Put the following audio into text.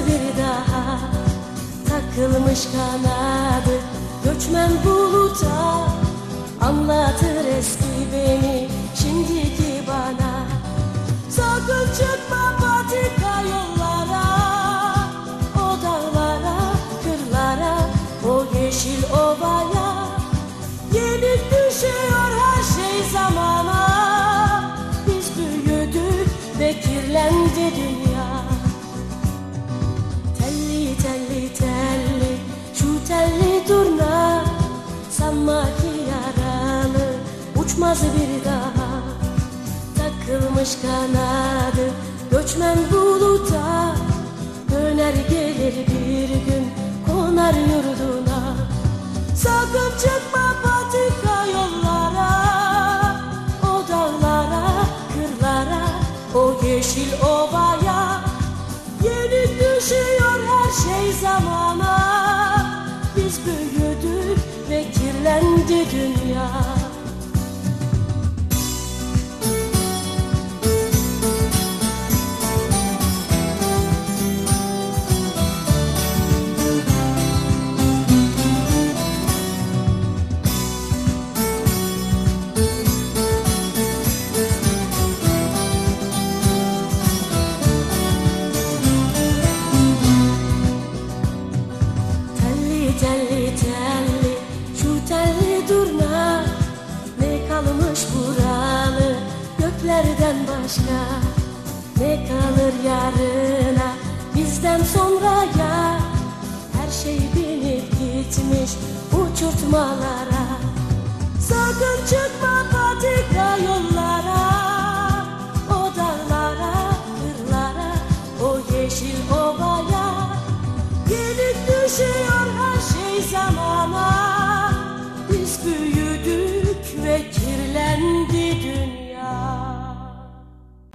bir daha. Takılmış kanadı göçmen buluta, anlatır eski beni şimdiki bana. Sakın çıkma patika yollara, o dağlara, kırlara, o yeşil ovaya. Yenik düşüyor her şey zamana. Biz büyüdük ve kirlendi dünya. Telli telli telli, şu telli durna, sanma ki yaralı uçmaz bir daha. Takılmış kanadı göçmen buluta, döner gelir bir gün konar yurduna. Sakın çıkma patika yollara, o dağlara, kırlara, o yeşil ovaya. Yenik düşüyor her şey zamana. Biz büyüdük ve kirlendi dünya. Telli telli, şu telli durna, ne kalmış buralı göklerden başka? Ne kalır yarına bizden sonraya? Her şey binip gitmiş uçurtmalara. Sakın çıkma